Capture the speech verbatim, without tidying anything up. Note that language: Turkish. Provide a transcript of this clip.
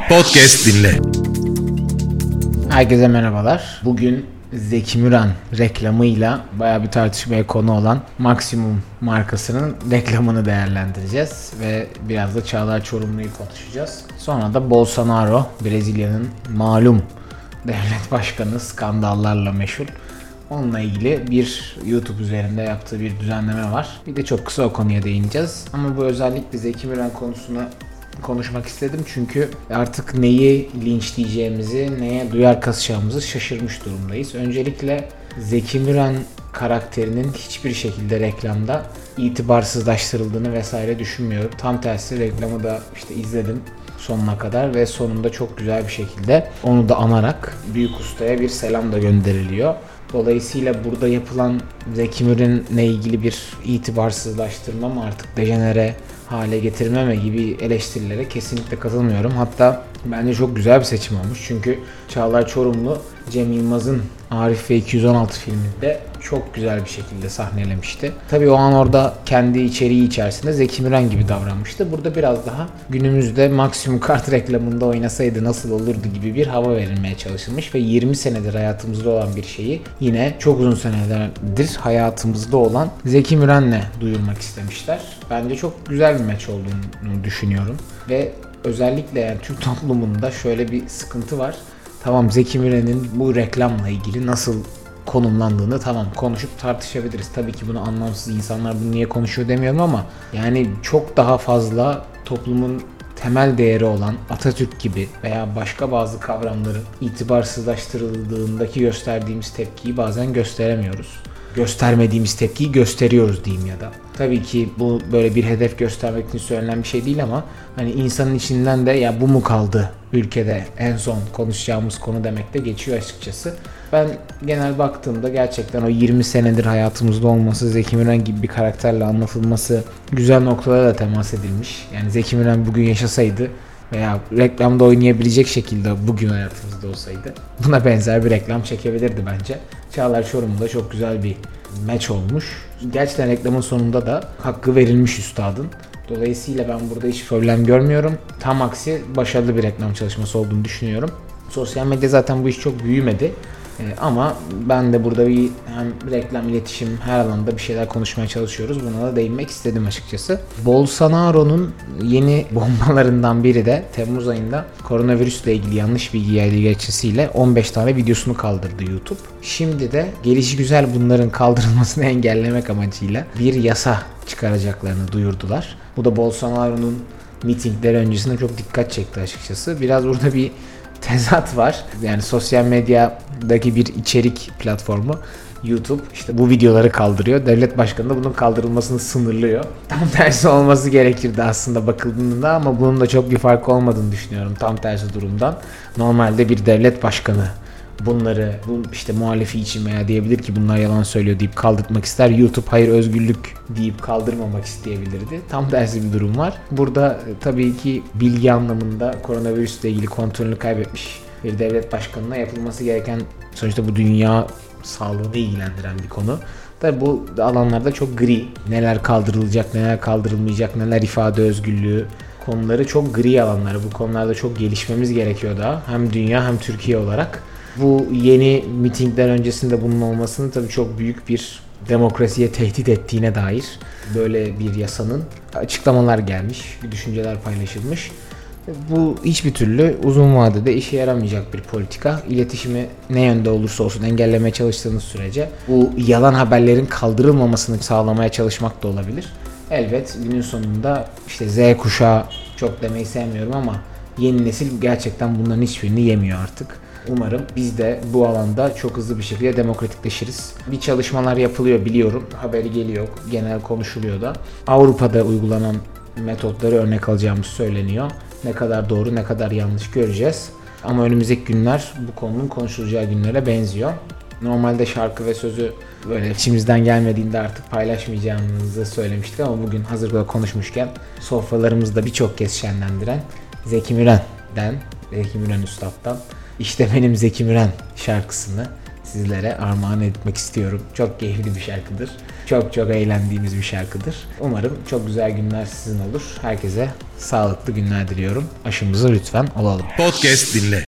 Podcast dinle. Herkese merhabalar. Bugün Zeki Müren reklamıyla bayağı bir tartışmaya konu olan Maksimum markasının reklamını değerlendireceğiz ve biraz da Çağlar Çorumlu'yu konuşacağız. Sonra da Bolsonaro, Brezilya'nın malum devlet başkanı, skandallarla meşhur. Onunla ilgili bir YouTube üzerinde yaptığı bir düzenleme var. Bir de çok kısa o konuya değineceğiz. Ama bu özellikle Zeki Müren konusuna konuşmak istedim çünkü artık neyi linçleyeceğimizi, neye duyar kasacağımızı şaşırmış durumdayız. Öncelikle Zeki Müren karakterinin hiçbir şekilde reklamda itibarsızlaştırıldığını vesaire düşünmüyorum. Tam tersi reklamı da işte izledim sonuna kadar ve sonunda çok güzel bir şekilde onu da anarak büyük ustaya bir selam da gönderiliyor. Dolayısıyla burada yapılan Zeki Müren'le ilgili bir itibarsızlaştırma mı artık dejenere hale getirmeme gibi eleştirilere kesinlikle katılmıyorum. Hatta bence çok güzel bir seçim olmuş. Çünkü Çağlar Çorumlu Cem Yılmaz'ın Arif ve iki yüz on altı filminde çok güzel bir şekilde sahnelemişti. Tabii o an orada kendi içeriği içerisinde Zeki Müren gibi davranmıştı. Burada biraz daha günümüzde Maksimum Kart reklamında oynasaydı nasıl olurdu gibi bir hava verilmeye çalışılmış ve yirmi senedir hayatımızda olan bir şeyi yine çok uzun senelerdir hayatımızda olan Zeki Müren'le duyurmak istemişler. Bence çok güzel bir maç olduğunu düşünüyorum ve özellikle yani Türk toplumunda şöyle bir sıkıntı var. Tamam, Zeki Müren'in bu reklamla ilgili nasıl konumlandığını tamam konuşup tartışabiliriz. Tabii ki bunu anlamsız insanlar bunu niye konuşuyor demiyorum ama yani çok daha fazla toplumun temel değeri olan Atatürk gibi veya başka bazı kavramların itibarsızlaştırıldığındaki gösterdiğimiz tepkiyi bazen gösteremiyoruz. Göstermediğimiz tepkiyi gösteriyoruz diyeyim ya da. Tabii ki bu böyle bir hedef göstermek için söylenen bir şey değil ama hani insanın içinden de ya bu mu kaldı ülkede en son konuşacağımız konu demek de geçiyor açıkçası. Ben genel baktığımda gerçekten o yirmi senedir hayatımızda olması, Zeki Müren gibi bir karakterle anlatılması güzel noktalara da temas edilmiş. Yani Zeki Müren bugün yaşasaydı veya reklamda oynayabilecek şekilde bugün hayatımızda olsaydı buna benzer bir reklam çekebilirdi bence. Çağlar Çorum'da çok güzel bir maç olmuş. Gerçekten reklamın sonunda da hakkı verilmiş üstadın. Dolayısıyla ben burada hiç problem görmüyorum. Tam aksi başarılı bir reklam çalışması olduğunu düşünüyorum. Sosyal medya zaten bu iş çok büyümedi. Ee, ama ben de burada bir hem reklam, iletişim her alanda bir şeyler konuşmaya çalışıyoruz. Buna da değinmek istedim açıkçası. Bolsonaro'nun yeni bombalarından biri de Temmuz ayında koronavirüsle ilgili yanlış bilgi yaydığı gerekçesiyle on beş tane videosunu kaldırdı YouTube. Şimdi de gelişigüzel bunların kaldırılmasını engellemek amacıyla bir yasa çıkaracaklarını duyurdular. Bu da Bolsonaro'nun mitingleri öncesinde çok dikkat çekti açıkçası. Biraz burada bir tezat var. Yani sosyal medyadaki bir içerik platformu YouTube işte bu videoları kaldırıyor. Devlet başkanı da bunun kaldırılmasını sınırlıyor. Tam tersi olması gerekirdi aslında bakıldığında ama bunun da çok bir farkı olmadığını düşünüyorum tam tersi durumdan. Normalde bir devlet başkanı bunları bu işte muhalefi için veya diyebilir ki bunlar yalan söylüyor deyip kaldırmak ister. YouTube hayır özgürlük deyip kaldırmamak isteyebilirdi. Tam tersi bir durum var. Burada tabii ki bilgi anlamında koronavirüsle ilgili kontrolünü kaybetmiş bir devlet başkanına yapılması gereken, sonuçta bu dünya sağlığını ilgilendiren bir konu. Tabii bu alanlarda çok gri. Neler kaldırılacak, neler kaldırılmayacak, neler ifade özgürlüğü konuları çok gri alanlar. Bu konularda çok gelişmemiz gerekiyor daha. Hem dünya hem Türkiye olarak. Bu yeni mitingler öncesinde bunun olmasının tabii çok büyük bir demokrasiye tehdit ettiğine dair böyle bir yasanın açıklamalar gelmiş, düşünceler paylaşılmış. Bu hiçbir türlü uzun vadede işe yaramayacak bir politika. İletişimi ne yönde olursa olsun engellemeye çalıştığınız sürece bu yalan haberlerin kaldırılmamasını sağlamaya çalışmak da olabilir. Elbet günün sonunda işte Z kuşağı çok demeyi sevmiyorum ama yeni nesil gerçekten bunların hiçbirini yemiyor artık. Umarım biz de bu alanda çok hızlı bir şekilde demokratikleşiriz. Bir çalışmalar yapılıyor biliyorum. Haberi geliyor. Genel konuşuluyor da. Avrupa'da uygulanan metotları örnek alacağımız söyleniyor. Ne kadar doğru ne kadar yanlış göreceğiz. Ama önümüzdeki günler bu konunun konuşulacağı günlere benziyor. Normalde şarkı ve sözü böyle içimizden gelmediğinde artık paylaşmayacağımızı söylemiştik ama bugün hazır böyle konuşmuşken sofralarımızda birçok kez şenlendiren Zeki Müren'den, Zeki Müren Üstad'dan İşte Benim Zeki Müren şarkısını sizlere armağan etmek istiyorum. Çok keyifli bir şarkıdır. Çok çok eğlendiğimiz bir şarkıdır. Umarım çok güzel günler sizin olur. Herkese sağlıklı günler diliyorum. Aşımıza lütfen olalım. Podcast dinle.